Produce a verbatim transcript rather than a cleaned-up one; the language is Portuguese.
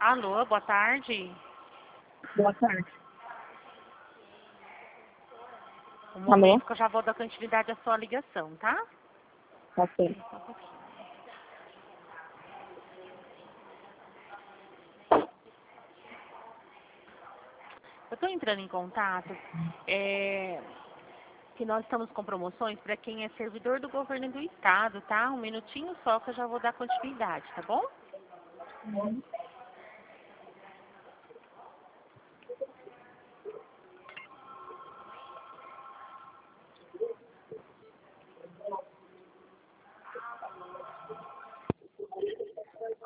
Alô, boa tarde. Boa tarde. Um momento Alô? Que eu já vou dar continuidade à sua ligação, tá? Ok. Só um pouquinho. Eu estou entrando em contato, é, que nós estamos com promoções para quem é servidor do governo do estado, tá? Um minutinho só que eu já vou dar continuidade, tá bom?